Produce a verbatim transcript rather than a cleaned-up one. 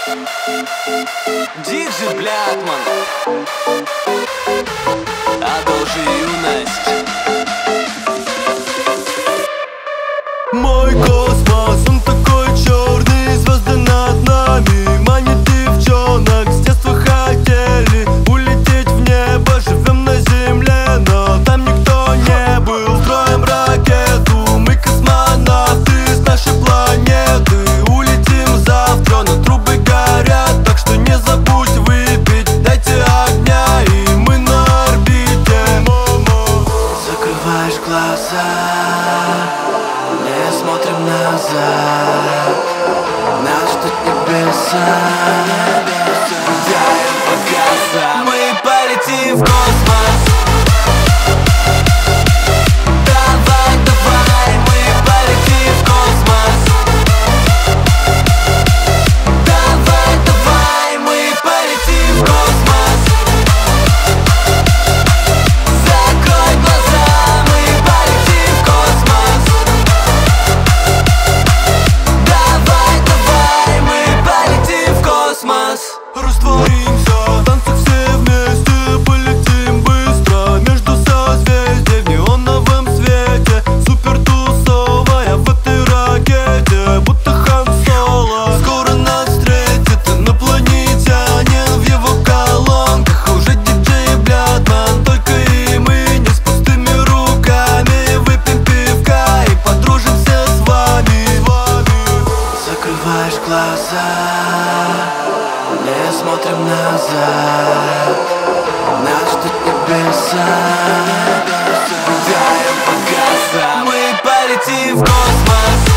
Диджей Блятман, одолжи юность. Мой космос, он такой черный, звезды над нами манит девчонок. С детства хотели улететь в небо, живем на земле, но там никто не был. Строим ракету, мы космонавты с нашей планеты. Улетим завтра, но трубы горят, так что не забудь выпить, дайте огня, и мы на орбите. Закрываешь глаза, не смотрим назад, нас ждут небеса. Даем по газам, мы полетим в космос. Давай, давай, мы полетим в космос. Давай, давай, мы полетим в космос. Закрой глаза, мы полетим в космос. Давай, давай, мы полетим в космос. Растворимся в танцах все вместе, полетим быстро между созвездий в неоновом свете. Супер тусовая в этой ракете, будто Хан Соло. Скоро нас встретит инопланетянин в его колонках. Уже диджей Блятман, только и мы не с пустыми руками. Выпьем пивка и подружимся с вами. Закрываешь глаза, не смотрим назад, нас ждут небеса. Даем по газам, мы полетим в космос.